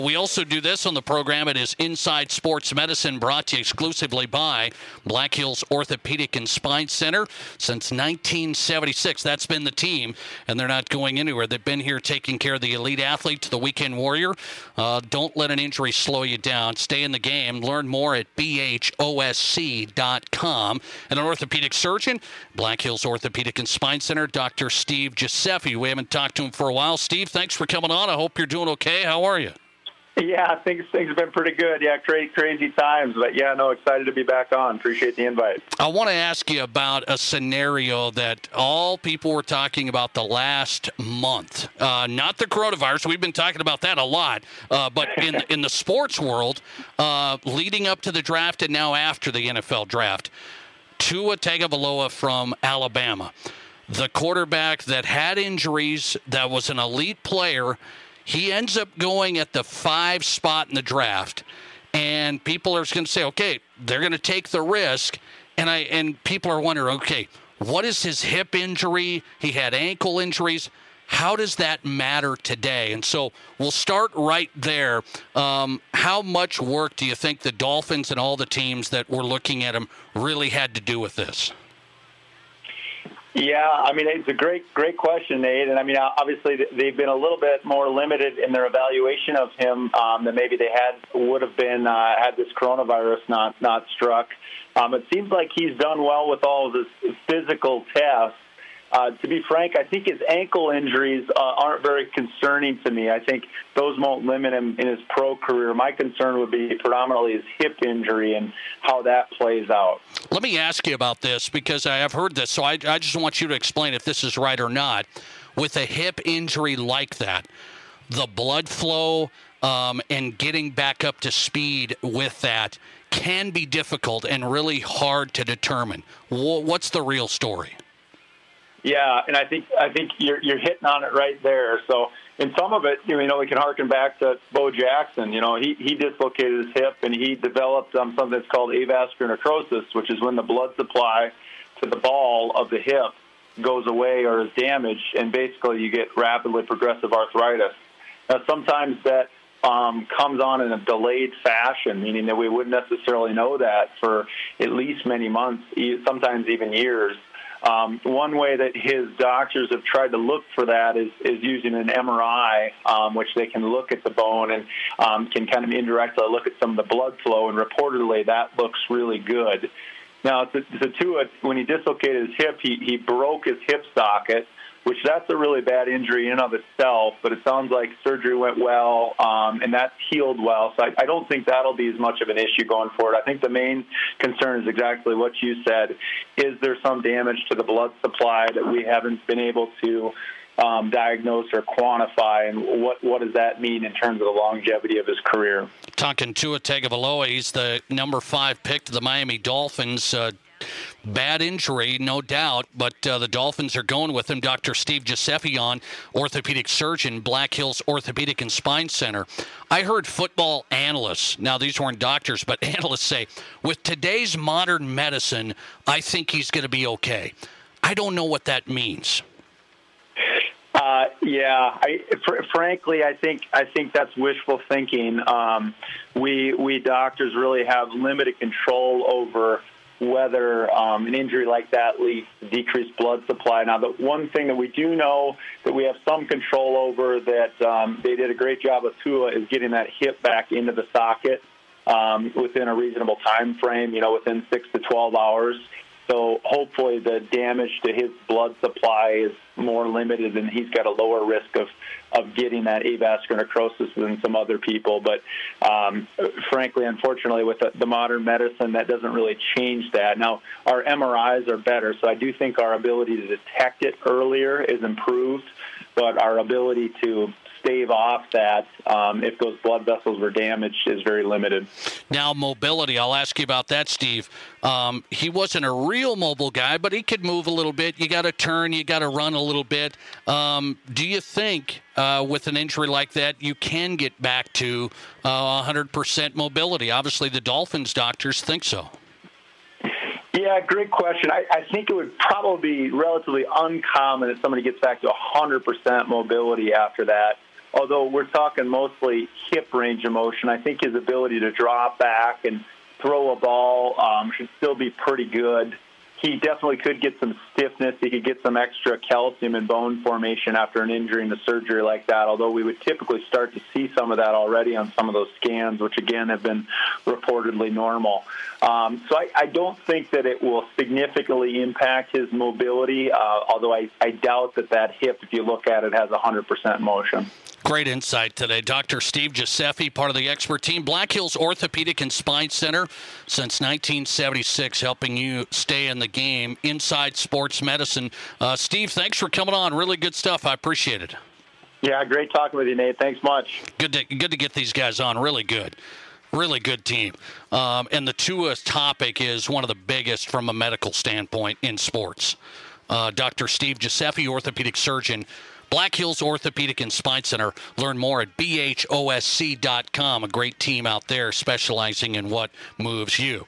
We also do this on the program. It is Inside Sports Medicine, brought to you exclusively by Black Hills Orthopedic and Spine Center. Since 1976, that's been the team, and they're not going anywhere. They've been here taking care of the elite athlete to the weekend warrior. Don't let an injury slow you down. Stay in the game. Learn more at bhosc.com. And an orthopedic surgeon, Black Hills Orthopedic and Spine Center, Dr. Steve Giuseppe. We haven't talked to him for a while. Steve, thanks for coming on. I hope you're doing okay. How are you? Yeah, things have been pretty good. Yeah, crazy times. But, yeah, no, excited to be back on. Appreciate the invite. I want to ask you about a scenario that all people were talking about the last month. Not the coronavirus. We've been talking about that a lot. But in the sports world, leading up to the draft and now after the NFL draft, Tua Tagovailoa from Alabama, the quarterback that had injuries, that was an elite player. He ends up going at the 5 spot in the draft, and people are going to say, okay, they're going to take the risk, and people are wondering, okay, what is his hip injury? He had ankle injuries. How does that matter today? And so we'll start right there. How much work do you think the Dolphins and all the teams that were looking at him really had to do with this? Yeah, I mean, it's a great question, Nate. And, I mean, obviously they've been a little bit more limited in their evaluation of him than maybe they would have been had this coronavirus not struck. It seems like he's done well with all of his physical tests. To be frank, I think his ankle injuries aren't very concerning to me. I think those won't limit him in his pro career. My concern would be predominantly his hip injury and how that plays out. Let me ask you about this because I have heard this, so I just want you to explain if this is right or not. With a hip injury like that, the blood flow and getting back up to speed with that can be difficult and really hard to determine. What's the real story? Yeah, and I think you're hitting on it right there. So in some of it, we can harken back to Bo Jackson. He dislocated his hip and he developed something that's called avascular necrosis, which is when the blood supply to the ball of the hip goes away or is damaged, and basically you get rapidly progressive arthritis. Now, sometimes that comes on in a delayed fashion, meaning that we wouldn't necessarily know that for at least many months, sometimes even years. One way that his doctors have tried to look for that is using an MRI, which they can look at the bone and can kind of indirectly look at some of the blood flow, and reportedly that looks really good. Now, to Tua, when he dislocated his hip, he broke his hip socket, which that's a really bad injury in and of itself, but it sounds like surgery went well, and that healed well. So I don't think that'll be as much of an issue going forward. I think the main concern is exactly what you said. Is there some damage to the blood supply that we haven't been able to diagnose or quantify, and what does that mean in terms of the longevity of his career? Talking Tua Tagovailoa, he's the number 5 pick to the Miami Dolphins. Bad injury, no doubt, but the Dolphins are going with him. Dr. Steve Giuseppe, orthopedic surgeon, Black Hills Orthopedic and Spine Center. I heard football analysts, now these weren't doctors, but analysts say, with today's modern medicine, I think he's going to be okay. I don't know what that means. Frankly, I think that's wishful thinking. We doctors really have limited control over whether an injury like that leads to decreased blood supply. Now, the one thing that we do know that we have some control over that they did a great job with Tua is getting that hip back into the socket within a reasonable time frame, within 6 to 12 hours. So hopefully the damage to his blood supply is more limited and he's got a lower risk of getting that avascular necrosis than some other people. But frankly, unfortunately, with the modern medicine, that doesn't really change that. Now, our MRIs are better, so I do think our ability to detect it earlier is improved, but our ability to stave off that if those blood vessels were damaged is very limited. Now, mobility, I'll ask you about that, Steve. He wasn't a real mobile guy, but he could move a little bit. You got to turn, you got to run a little bit. Do you think with an injury like that you can get back to 100% mobility? Obviously, the Dolphins doctors think so. Yeah, great question. I think it would probably be relatively uncommon if somebody gets back to 100% mobility after that. although we're talking mostly hip range of motion, I think his ability to drop back and throw a ball should still be pretty good. He definitely could get some stiffness. He could get some extra calcium and bone formation after an injury and a surgery like that, although we would typically start to see some of that already on some of those scans, which, again, have been reportedly normal. So I don't think that it will significantly impact his mobility, although I doubt that hip, if you look at it, has 100% motion. Great insight today. Dr. Steve Giuseppe, part of the expert team, Black Hills Orthopedic and Spine Center since 1976, helping you stay in the game inside sports medicine. Steve, thanks for coming on. Really good stuff. I appreciate it. Yeah, great talking with you, Nate. Thanks much. Good to get these guys on. Really good. Really good team. And the Tua topic is one of the biggest from a medical standpoint in sports. Dr. Steve Giuseppe, orthopedic surgeon, Black Hills Orthopedic and Spine Center. Learn more at bhosc.com. A great team out there specializing in what moves you.